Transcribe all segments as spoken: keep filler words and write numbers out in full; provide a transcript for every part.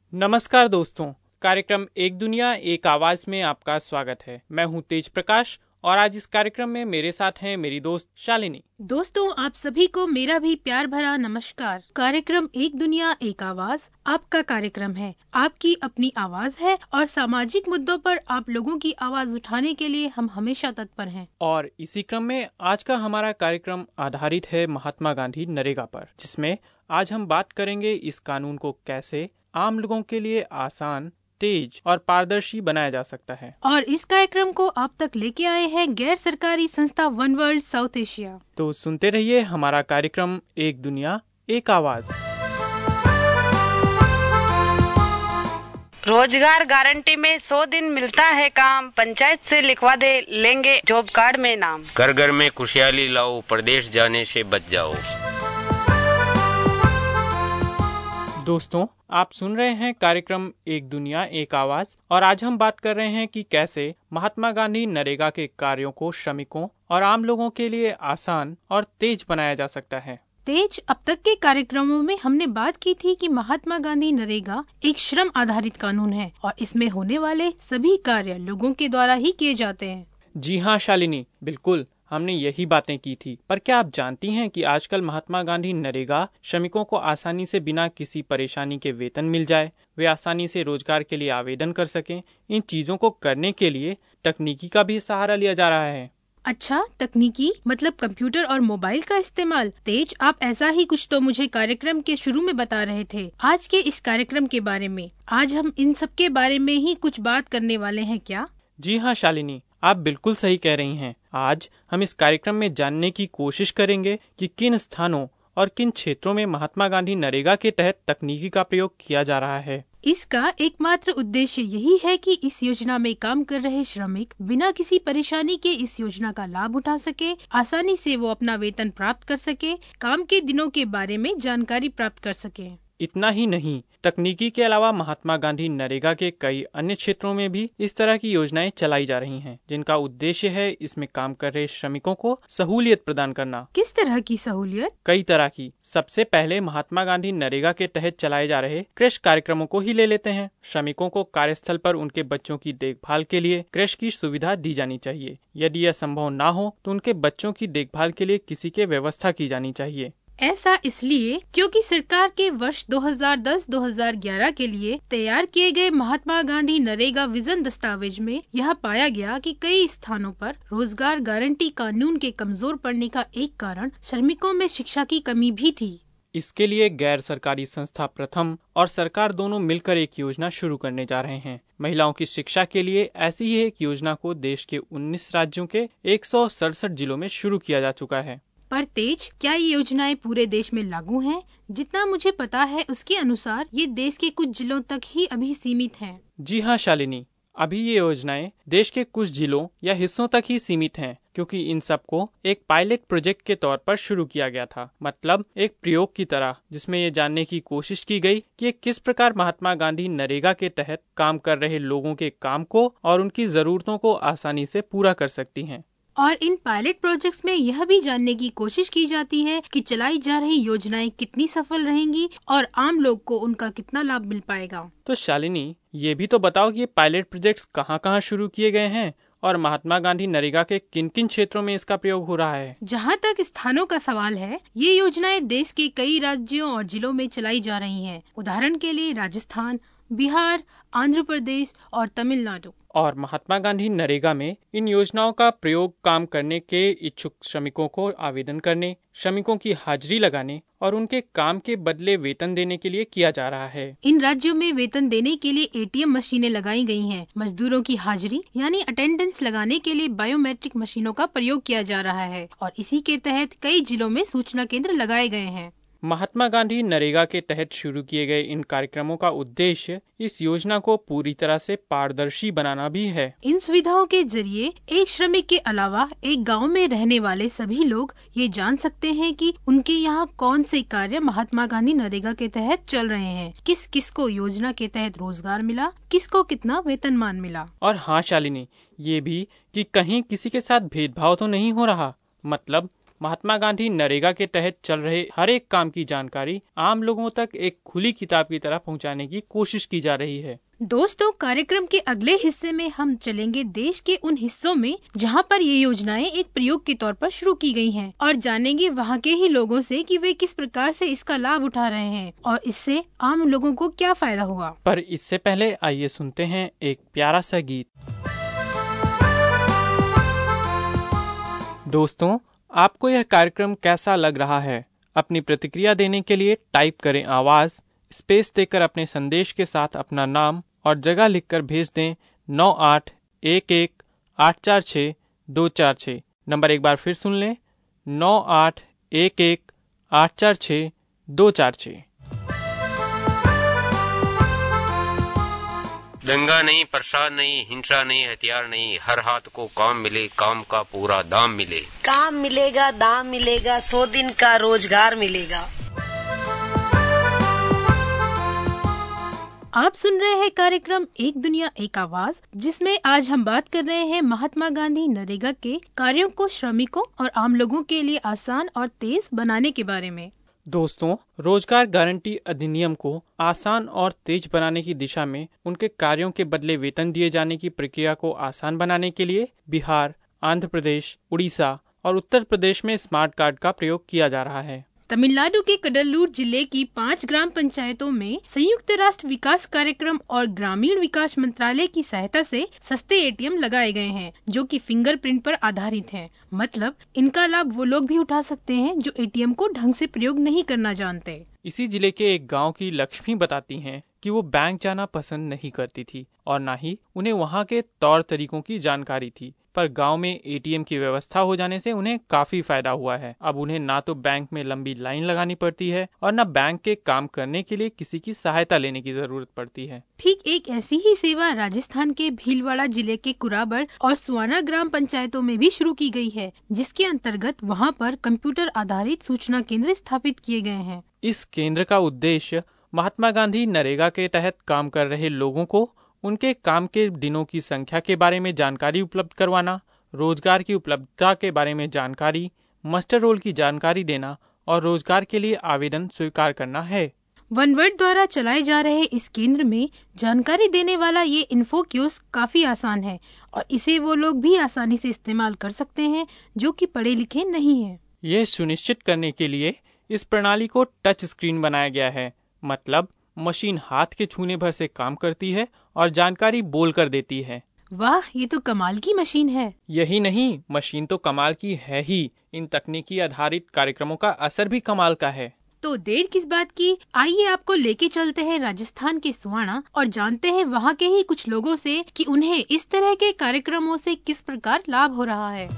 नमस्कार दोस्तों, कार्यक्रम एक दुनिया एक आवाज में आपका स्वागत है। मैं हूं तेज प्रकाश और आज इस कार्यक्रम में मेरे साथ हैं मेरी दोस्त शालिनी। दोस्तों, आप सभी को मेरा भी प्यार भरा नमस्कार। कार्यक्रम एक दुनिया एक आवाज आपका कार्यक्रम है, आपकी अपनी आवाज है और सामाजिक मुद्दों पर आप लोगों की आवाज उठाने के लिए हम हमेशा तत्पर हैं। और इसी क्रम में आज का हमारा कार्यक्रम आधारित है महात्मा गांधी नरेगा पर, जिसमें आज हम बात करेंगे इस कानून को कैसे आम लोगों के लिए आसान, तेज और पारदर्शी बनाया जा सकता है। और इस कार्यक्रम को आप तक लेके आए हैं गैर सरकारी संस्था वन वर्ल्ड साउथ एशिया। तो सुनते रहिए हमारा कार्यक्रम एक दुनिया एक आवाज। रोजगार गारंटी में सौ दिन मिलता है काम, पंचायत से लिखवा दे लेंगे जॉब कार्ड में नाम। घर घर में खुशहाली लाओ, प्रदेश जाने से बच जाओ। दोस्तों, आप सुन रहे हैं कार्यक्रम एक दुनिया एक आवाज और आज हम बात कर रहे हैं कि कैसे महात्मा गांधी नरेगा के कार्यों को श्रमिकों और आम लोगों के लिए आसान और तेज बनाया जा सकता है। तेज, अब तक के कार्यक्रमों में हमने बात की थी कि महात्मा गांधी नरेगा एक श्रम आधारित कानून है और इसमें होने वाले सभी कार्य लोगों के द्वारा ही किए जाते हैं। जी हाँ शालिनी, बिल्कुल हमने यही बातें की थी। पर क्या आप जानती हैं कि आजकल महात्मा गांधी नरेगा श्रमिकों को आसानी से बिना किसी परेशानी के वेतन मिल जाए, वे आसानी से रोजगार के लिए आवेदन कर सकें। इन चीजों को करने के लिए तकनीकी का भी सहारा लिया जा रहा है। अच्छा, तकनीकी मतलब कंप्यूटर और मोबाइल का इस्तेमाल। तेज, आप ऐसा ही कुछ तो मुझे कार्यक्रम के शुरू में बता रहे थे। आज के इस कार्यक्रम के बारे में आज हम इन सब के बारे में ही कुछ बात करने वाले हैं क्या? जी हाँ शालिनी, आप बिल्कुल सही कह रही हैं। आज हम इस कार्यक्रम में जानने की कोशिश करेंगे कि किन स्थानों और किन क्षेत्रों में महात्मा गांधी नरेगा के तहत तकनीकी का प्रयोग किया जा रहा है। इसका एकमात्र उद्देश्य यही है कि इस योजना में काम कर रहे श्रमिक बिना किसी परेशानी के इस योजना का लाभ उठा सके, आसानी से वो अपना वेतन प्राप्त कर सके, काम के दिनों के बारे में जानकारी प्राप्त कर सके। इतना ही नहीं, तकनीकी के अलावा महात्मा गांधी नरेगा के कई अन्य क्षेत्रों में भी इस तरह की योजनाएं चलाई जा रही हैं, जिनका उद्देश्य है इसमें काम कर रहे श्रमिकों को सहूलियत प्रदान करना। किस तरह की सहूलियत? कई तरह की। सबसे पहले महात्मा गांधी नरेगा के तहत चलाए जा रहे कृषि कार्यक्रमों को ही ले लेते हैं। श्रमिकों को कार्यस्थल पर उनके बच्चों की देखभाल के लिए कृषि की सुविधा दी जानी चाहिए। यदि यह संभव न हो तो उनके बच्चों की देखभाल के लिए किसी के व्यवस्था की जानी चाहिए। ऐसा इसलिए क्योंकि सरकार के वर्ष दो हज़ार दस दो हज़ार ग्यारह के लिए तैयार किए गए महात्मा गांधी नरेगा विजन दस्तावेज में यह पाया गया कि कई स्थानों पर रोजगार गारंटी कानून के कमजोर पड़ने का एक कारण श्रमिकों में शिक्षा की कमी भी थी। इसके लिए गैर सरकारी संस्था प्रथम और सरकार दोनों मिलकर एक योजना शुरू करने जा रहे हैं। महिलाओं की शिक्षा के लिए ऐसी ही एक योजना को देश के उन्नीस राज्यों के एक सौ सड़सठ जिलों में शुरू किया जा चुका है। पर तेज, क्या ये योजनाएं पूरे देश में लागू हैं? जितना मुझे पता है उसके अनुसार ये देश के कुछ जिलों तक ही अभी सीमित हैं। जी हाँ शालिनी, अभी ये योजनाएं देश के कुछ जिलों या हिस्सों तक ही सीमित हैं, क्योंकि इन सबको एक पायलट प्रोजेक्ट के तौर पर शुरू किया गया था, मतलब एक प्रयोग की तरह, जिसमें ये जानने की कोशिश की गई कि ये किस प्रकार महात्मा गांधी नरेगा के तहत काम कर रहे लोगों के काम को और उनकी जरूरतों को आसानी से पूरा कर सकती हैं। और इन पायलट प्रोजेक्ट्स में यह भी जानने की कोशिश की जाती है कि चलाई जा रही योजनाएं कितनी सफल रहेंगी और आम लोग को उनका कितना लाभ मिल पाएगा। तो शालिनी, ये भी तो बताओ कि ये पायलट प्रोजेक्ट्स कहाँ कहाँ शुरू किए गए हैं और महात्मा गांधी नरेगा के किन किन क्षेत्रों में इसका प्रयोग हो रहा है। जहाँ तक स्थानों का सवाल है, ये योजनाएं देश के कई राज्यों और जिलों में चलाई जा रही हैं। उदाहरण के लिए राजस्थान, बिहार, आंध्र प्रदेश और तमिलनाडु। और महात्मा गांधी नरेगा में इन योजनाओं का प्रयोग काम करने के इच्छुक श्रमिकों को आवेदन करने, श्रमिकों की हाजिरी लगाने और उनके काम के बदले वेतन देने के लिए किया जा रहा है। इन राज्यों में वेतन देने के लिए एटीएम मशीनें लगाई गई हैं। मजदूरों की हाजिरी यानी अटेंडेंस लगाने के लिए बायोमेट्रिक मशीनों का प्रयोग किया जा रहा है और इसी के तहत कई जिलों में सूचना केंद्र लगाए गए हैं। महात्मा गांधी नरेगा के तहत शुरू किए गए इन कार्यक्रमों का उद्देश्य इस योजना को पूरी तरह से पारदर्शी बनाना भी है। इन सुविधाओं के जरिए एक श्रमिक के अलावा एक गांव में रहने वाले सभी लोग ये जान सकते हैं कि उनके यहाँ कौन से कार्य महात्मा गांधी नरेगा के तहत चल रहे हैं, किस किस को योजना के तहत रोजगार मिला, किसको कितना वेतनमान मिला। और हाँ शालिनी, ये भी कि कहीं किसी के साथ भेदभाव तो नहीं हो रहा, मतलब महात्मा गांधी नरेगा के तहत चल रहे हर एक काम की जानकारी आम लोगों तक एक खुली किताब की तरह पहुंचाने की कोशिश की जा रही है। दोस्तों, कार्यक्रम के अगले हिस्से में हम चलेंगे देश के उन हिस्सों में जहां पर ये योजनाएं एक प्रयोग के तौर पर शुरू की गई हैं और जानेंगे वहां के ही लोगों से कि वे किस प्रकार से इसका लाभ उठा रहे हैं और इससे आम लोगों को क्या फायदा हुआ। पर इससे पहले आइए सुनते हैं एक प्यारा सा गीत। दोस्तों, आपको यह कार्यक्रम कैसा लग रहा है? अपनी प्रतिक्रिया देने के लिए टाइप करें आवाज, स्पेस देकर अपने संदेश के साथ अपना नाम और जगह लिखकर भेज दें नौ आठ एक एक आठ चार छः दो चार छः। नंबर एक बार फिर सुन लें, नौ आठ एक एक आठ चार छः दो चार छः। दंगा नहीं, प्रसाद नहीं, हिंसा नहीं, हथियार नहीं, हर हाथ को काम मिले, काम का पूरा दाम मिले। काम मिलेगा, दाम मिलेगा, सौ दिन का रोजगार मिलेगा। आप सुन रहे हैं कार्यक्रम एक दुनिया एक आवाज, जिसमें आज हम बात कर रहे हैं महात्मा गांधी नरेगा के कार्यों को श्रमिकों और आम लोगों के लिए आसान और तेज बनाने के बारे में। दोस्तों, रोजगार गारंटी अधिनियम को आसान और तेज बनाने की दिशा में उनके कार्यों के बदले वेतन दिए जाने की प्रक्रिया को आसान बनाने के लिए बिहार, आंध्र प्रदेश, उड़ीसा और उत्तर प्रदेश में स्मार्ट कार्ड का प्रयोग किया जा रहा है। तमिलनाडु के कडलूर जिले की पांच ग्राम पंचायतों में संयुक्त राष्ट्र विकास कार्यक्रम और ग्रामीण विकास मंत्रालय की सहायता से सस्ते एटीएम लगाए गए हैं जो कि फिंगरप्रिंट पर आधारित हैं। मतलब इनका लाभ वो लोग भी उठा सकते हैं जो एटीएम को ढंग से प्रयोग नहीं करना जानते। इसी जिले के एक गांव की लक्ष्मी बताती हैं कि वो बैंक जाना पसंद नहीं करती थी और न ही उन्हें वहां के तौर तरीकों की जानकारी थी, पर गांव में एटीएम की व्यवस्था हो जाने से उन्हें काफी फायदा हुआ है। अब उन्हें ना तो बैंक में लंबी लाइन लगानी पड़ती है और न बैंक के काम करने के लिए किसी की सहायता लेने की जरूरत पड़ती है। ठीक एक ऐसी ही सेवा राजस्थान के भीलवाड़ा जिले के कुराबड़ और सुआना ग्राम पंचायतों में भी शुरू की गई है, जिसके अंतर्गत वहां पर कंप्यूटर आधारित सूचना केंद्र स्थापित किए गए हैं। इस केंद्र का उद्देश्य महात्मा गांधी नरेगा के तहत काम कर रहे लोगों को उनके काम के दिनों की संख्या के बारे में जानकारी उपलब्ध करवाना, रोजगार की उपलब्धता के बारे में जानकारी, मास्टर रोल की जानकारी देना और रोजगार के लिए आवेदन स्वीकार करना है। वनवर्ड द्वारा चलाए जा रहे इस केंद्र में जानकारी देने वाला ये इन्फो कियोस्क काफी आसान है और इसे वो लोग भी आसानी से इस्तेमाल कर सकते हैं जो कि पढ़े लिखे नहीं हैं। यह सुनिश्चित करने के लिए इस प्रणाली को टच स्क्रीन बनाया गया है, मतलब मशीन हाथ के छूने भर से काम करती है और जानकारी बोल कर देती है। वाह, ये तो कमाल की मशीन है। यही नहीं, मशीन तो कमाल की है ही, इन तकनीकी आधारित कार्यक्रमों का असर भी कमाल का है। तो देर किस बात की, आइए आपको लेके चलते हैं राजस्थान के सुआना और जानते हैं वहाँ के ही कुछ लोगों से कि उन्हें इस तरह के कार्यक्रमों से किस प्रकार लाभ हो रहा है।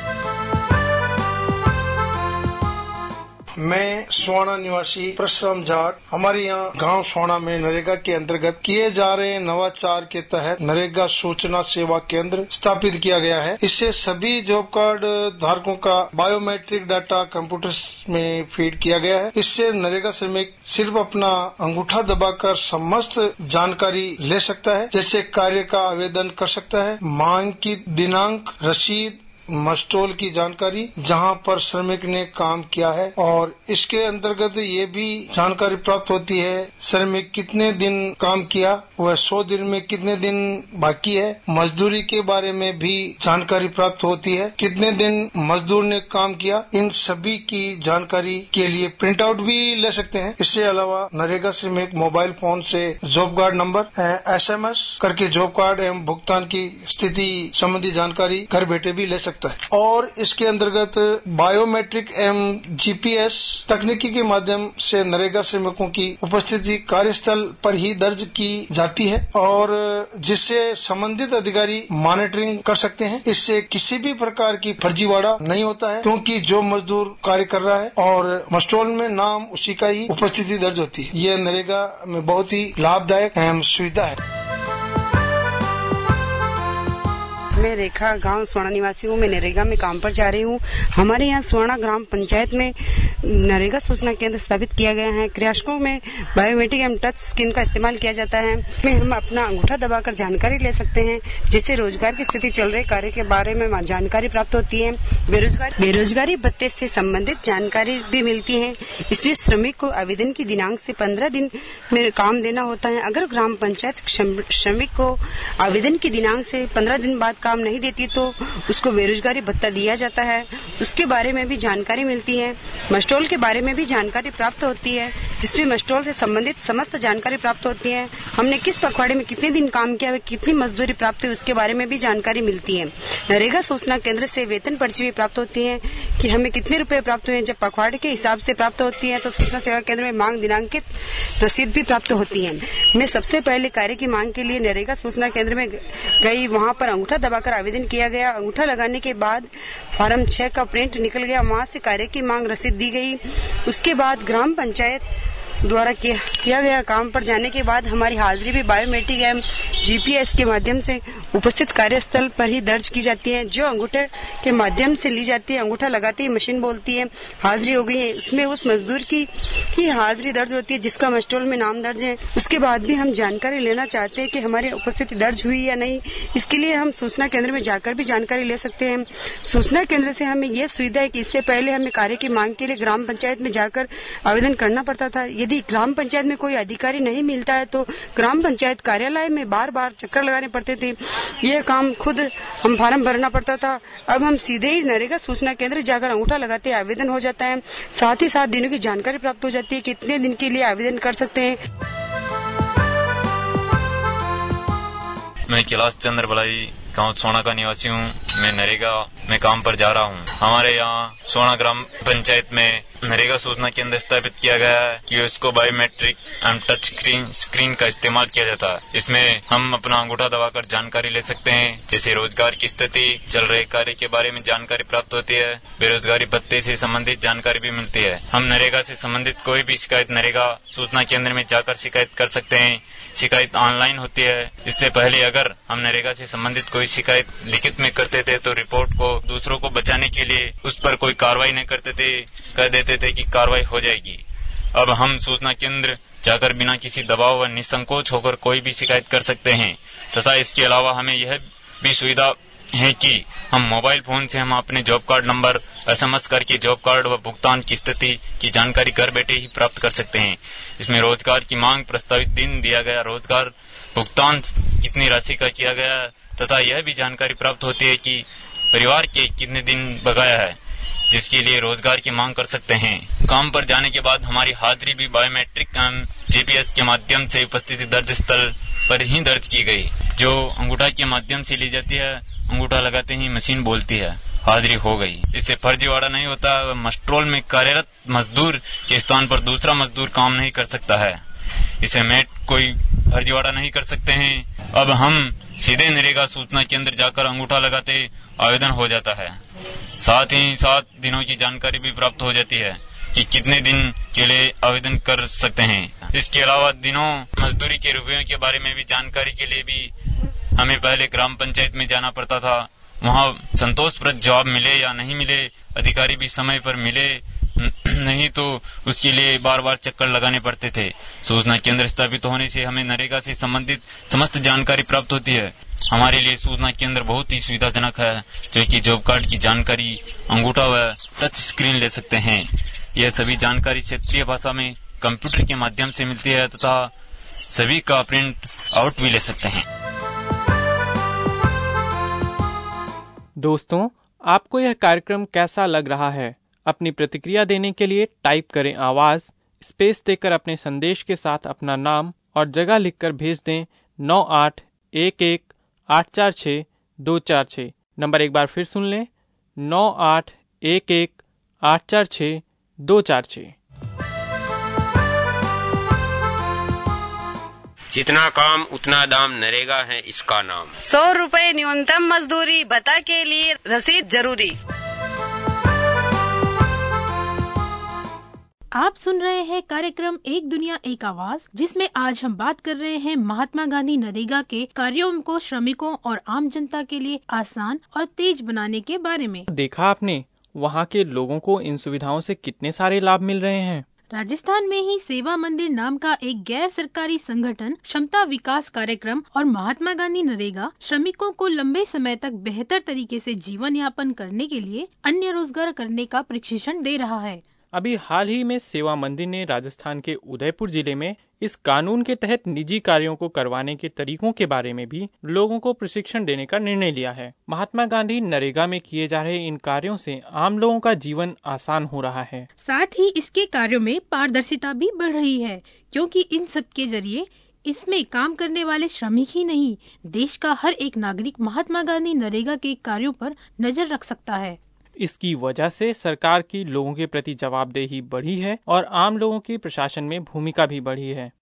मैं सुवाना निवासी परशुराम जाट। हमारे यहाँ गांव सोना में नरेगा के अंतर्गत किए जा रहे नवाचार के तहत नरेगा सूचना सेवा केंद्र स्थापित किया गया है। इससे सभी जॉब कार्ड धारकों का बायोमेट्रिक डाटा कंप्यूटर में फीड किया गया है। इससे नरेगा श्रमिक सिर्फ अपना अंगूठा दबाकर समस्त जानकारी ले सकता है, जैसे कार्य का आवेदन कर सकता है, मांग की दिनांक, रसीद, मस्टोल की जानकारी, जहां पर श्रमिक ने काम किया है, और इसके अंतर्गत ये भी जानकारी प्राप्त होती है श्रमिक कितने दिन काम किया, वह सौ दिन में कितने दिन बाकी है। मजदूरी के बारे में भी जानकारी प्राप्त होती है, कितने दिन मजदूर ने काम किया। इन सभी की जानकारी के लिए प्रिंट आउट भी ले सकते हैं। इसके अलावा नरेगा श्रमिक मोबाइल फोन से job card number, S M S करके जॉब कार्ड एवं भुगतान की स्थिति संबंधी जानकारी घर बैठे भी ले सकते है। और इसके अंतर्गत बायोमेट्रिक एवं जीपीएस तकनीकी के माध्यम से नरेगा श्रमिकों की उपस्थिति कार्यस्थल पर ही दर्ज की जाती है और जिससे संबंधित अधिकारी मॉनिटरिंग कर सकते हैं। इससे किसी भी प्रकार की फर्जीवाड़ा नहीं होता है, क्योंकि जो मजदूर कार्य कर रहा है और मस्टोल में नाम उसी का ही उपस्थिति दर्ज होती है। यह नरेगा में बहुत ही लाभदायक एवं सुविधा है। मैं रेखा गांव स्वर्ण निवासी हूँ। मैं नरेगा में काम पर जा रही हूँ। हमारे यहाँ स्वर्ण ग्राम पंचायत में नरेगा सूचना केंद्र स्थापित किया गया है। क्रियाशकों में बायोमेट्रिक एवं टच स्क्रीन का इस्तेमाल किया जाता है। इसमें हम अपना अंगूठा दबाकर जानकारी ले सकते हैं, जिससे रोजगार की स्थिति, चल रहे कार्य के बारे में जानकारी प्राप्त होती है। बेरोजगार बेरोजगारी भत्ते से संबंधित जानकारी भी मिलती है। इसलिए श्रमिक को आवेदन की दिनांक से पंद्रह दिन में काम देना होता है। अगर ग्राम पंचायत श्रमिक को आवेदन की दिनांक से पंद्रह दिन बाद काम नहीं देती तो उसको बेरोजगारी भत्ता दिया जाता है। उसके बारे में भी जानकारी मिलती है। मस्टोल के बारे में भी जानकारी प्राप्त होती है, जिसमें मस्टोल से संबंधित समस्त जानकारी प्राप्त होती है। हमने किस पखवाड़े में कितने दिन काम किया, कितनी मजदूरी प्राप्त हुई, उसके बारे में भी जानकारी मिलती है। नरेगा सूचना केंद्र से वेतन पर्ची भी प्राप्त होती है कि हमें कितने रुपए प्राप्त हुए। जब पखवाड़े के हिसाब से प्राप्त होती है तो सूचना सेवा केंद्र में मांग दिनांकित रसीद भी प्राप्त होती है। मैं सबसे पहले कार्य की मांग के लिए नरेगा सूचना केंद्र में गई। वहां पर अंगूठा दबाकर आवेदन किया गया। अंगूठा लगाने के बाद फॉर्म छह का प्रिंट निकल गया। वहां से कार्य की मांग रसीद दी गई। उसके बाद ग्राम पंचायत द्वारा किया, किया गया काम पर जाने के बाद हमारी हाजिरी भी बायोमेट्रिक एवं जीपीएस के माध्यम से उपस्थित कार्यस्थल पर ही दर्ज की जाती है, जो अंगूठे के माध्यम से ली जाती है। अंगूठा लगाते ही मशीन बोलती है हाजिरी हो गई है। उसमें उस मजदूर की ही हाजिरी दर्ज होती है जिसका मस्टोल में नाम दर्ज है। उसके बाद भी हम जानकारी लेना चाहते हैं कि हमारी उपस्थिति दर्ज हुई या नहीं। इसके लिए हम सूचना केंद्र में जाकर भी जानकारी ले सकते हैं। सूचना केंद्र से हमें यह सुविधा है कि इससे पहले हमें कार्य की मांग के लिए ग्राम पंचायत में जाकर आवेदन करना पड़ता था। यदि ग्राम पंचायत में कोई अधिकारी नहीं मिलता है तो ग्राम पंचायत कार्यालय में बार बार चक्कर लगाने पड़ते थे। यह काम खुद हम फार्म भरना पड़ता था। अब हम सीधे ही नरेगा सूचना केंद्र जाकर अंगूठा लगाते आवेदन हो जाता है। साथ ही साथ दिनों की जानकारी प्राप्त हो जाती है, कितने दिन के लिए आवेदन कर सकते हैं। मैं कैलाश चंद्र बलाई गांव सोना का निवासी हूँ। मैं नरेगा में काम पर जा रहा हूँ। हमारे यहाँ सोना ग्राम पंचायत में नरेगा सूचना केंद्र स्थापित किया गया है कि उसको biometric and touch screen screen का इस्तेमाल किया जाता है। इसमें हम अपना अंगूठा दबाकर जानकारी ले सकते हैं, जैसे रोजगार की स्थिति, चल रहे कार्य के बारे में जानकारी प्राप्त होती है। बेरोजगारी भत्ते से संबंधित जानकारी भी मिलती है। हम नरेगा से संबंधित कोई भी शिकायत नरेगा सूचना केंद्र में जाकर शिकायत कर सकते हैं। शिकायत ऑनलाइन होती है। इससे पहले अगर हम नरेगा से संबंधित कोई शिकायत लिखित में करते थे तो रिपोर्ट को दूसरों को बचाने के लिए उस पर कोई कार्रवाई नहीं करते थे, कह देते थे कि कार्रवाई हो जाएगी। अब हम सूचना केंद्र जाकर बिना किसी दबाव व निसंकोच होकर कोई भी शिकायत कर सकते हैं तथा इसके अलावा हमें यह भी सुविधा है कि हम मोबाइल फोन से हम अपने जॉब कार्ड नंबर एसएमएस करके जॉब कार्ड व भुगतान की स्थिति की जानकारी घर बैठे ही प्राप्त कर सकते हैं। इसमें रोजगार की मांग, प्रस्तावित दिन दिया गया, रोजगार भुगतान कितनी राशि का किया गया तथा यह भी जानकारी प्राप्त होती है कि परिवार के कितने दिन बकाया है, जिसके लिए रोजगार की मांग कर सकते हैं। काम पर जाने के बाद हमारी हाजिरी भी बायोमेट्रिक जीपीएस के माध्यम से उपस्थिति दर्ज स्थल पर ही दर्ज की गई, जो अंगूठा के माध्यम से ली जाती है। अंगूठा लगाते ही मशीन बोलती है हाजिरी हो गई। इससे फर्जीवाड़ा नहीं होता। मस्ट्रोल में कार्यरत मजदूर के स्थान पर दूसरा मजदूर काम नहीं कर सकता है। इसे मेट कोई फर्जीवाड़ा नहीं कर सकते हैं। अब हम सीधे नरेगा सूचना केंद्र जाकर अंगूठा लगाते आवेदन हो जाता है। साथ ही साथ दिनों की जानकारी भी प्राप्त हो जाती है कि कितने दिन के लिए आवेदन कर सकते हैं। इसके अलावा दिनों मजदूरी के रुपयों के बारे में भी जानकारी के लिए भी हमें पहले ग्राम पंचायत में जाना पड़ता था। वहाँ संतोषप्रद जवाब मिले या नहीं मिले, अधिकारी भी समय पर मिले नहीं तो उसके लिए बार बार चक्कर लगाने पड़ते थे। सूचना केंद्र स्थापित होने से हमें नरेगा से संबंधित समस्त जानकारी प्राप्त होती है। हमारे लिए सूचना केंद्र बहुत ही सुविधाजनक है, जो कि जॉब कार्ड की जानकारी, अंगूठा व टच स्क्रीन ले सकते हैं। यह सभी जानकारी क्षेत्रीय भाषा में कंप्यूटर के माध्यम से मिलती है तथा सभी का प्रिंट आउट भी ले सकते हैं। दोस्तों, आपको यह कार्यक्रम कैसा लग रहा है? अपनी प्रतिक्रिया देने के लिए टाइप करें आवाज, स्पेस देकर अपने संदेश के साथ अपना नाम और जगह लिखकर भेज दें नौ आठ एक एक आठ चार छः दो चार छः। नंबर एक बार फिर सुन लें, नौ आठ एक एक आठ चार छः दो चार छः। जितना काम उतना दाम, नरेगा है इसका नाम। सौ रुपए न्यूनतम मजदूरी, भत्ता के लिए रसीद जरूरी। आप सुन रहे हैं कार्यक्रम एक दुनिया एक आवाज, जिसमें आज हम बात कर रहे हैं महात्मा गांधी नरेगा के कार्यों को श्रमिकों और आम जनता के लिए आसान और तेज बनाने के बारे में। देखा आपने, वहाँ के लोगों को इन सुविधाओं से कितने सारे लाभ मिल रहे हैं। राजस्थान में ही सेवा मंदिर नाम का एक गैर सरकारी संगठन क्षमता विकास कार्यक्रम और महात्मा गांधी नरेगा श्रमिकों को लंबे समय तक बेहतर तरीके से जीवन यापन करने के लिए अन्य रोजगार करने का प्रशिक्षण दे रहा है। अभी हाल ही में सेवा मंदिर ने राजस्थान के उदयपुर जिले में इस कानून के तहत निजी कार्यों को करवाने के तरीकों के बारे में भी लोगों को प्रशिक्षण देने का निर्णय लिया है। महात्मा गांधी नरेगा में किए जा रहे इन कार्यों से आम लोगों का जीवन आसान हो रहा है। साथ ही इसके कार्यों में पारदर्शिता भी बढ़ रही है, क्योंकि इन सब के जरिए इसमें काम करने वाले श्रमिक ही नहीं, देश का हर एक नागरिक महात्मा गांधी नरेगा के कार्यों पर नजर रख सकता है। इसकी वजह से सरकार की लोगों के प्रति जवाबदेही बढ़ी है और आम लोगों की प्रशासन में भूमिका भी बढ़ी है।